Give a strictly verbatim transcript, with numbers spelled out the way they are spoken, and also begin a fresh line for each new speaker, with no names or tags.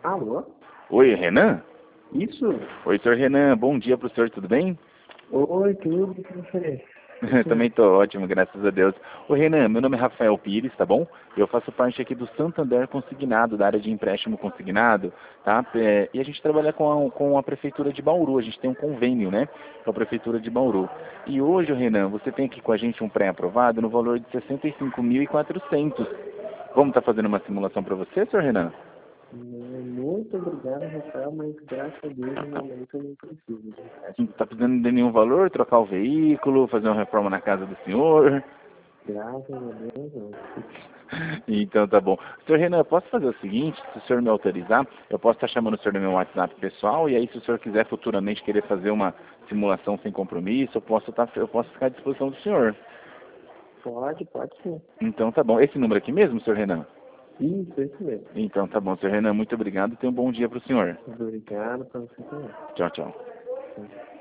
Alô?
Oi, Renan?
Isso?
Oi, senhor Renan. Bom dia para o senhor, tudo bem?
Oi, tudo que você?
Também estou ótimo, graças a Deus. Ô Renan, meu nome é Rafael Pires, tá bom? Eu faço parte aqui do Santander Consignado, da área de empréstimo consignado, tá? É, e a gente trabalha com a, com a Prefeitura de Bauru, a gente tem um convênio, né? Com a Prefeitura de Bauru. E hoje, ô Renan, você tem aqui com a gente um pré-aprovado no valor de sessenta e cinco mil e quatrocentos. Vamos estar fazendo uma simulação para você, senhor Renan?
Não, muito obrigado, Rafael, mas graças a Deus no momento eu não preciso de
Não
empréstimo.
está precisando de nenhum valor, trocar o veículo, fazer uma reforma na casa do senhor?
Graças a Deus não.
Então tá bom. Senhor Renan, eu posso fazer o seguinte, se o senhor me autorizar, eu posso estar chamando o senhor no meu WhatsApp pessoal, e aí se o senhor quiser futuramente querer fazer uma simulação sem compromisso, eu posso, estar, eu posso ficar à disposição do senhor.
Pode, pode sim.
Então tá bom. Esse número aqui mesmo, senhor Renan?
Isso, isso mesmo.
Então tá bom, senhor Renan, muito obrigado e tenha um bom dia para o senhor.
Obrigado para você também.
Tchau, tchau.
Tchau.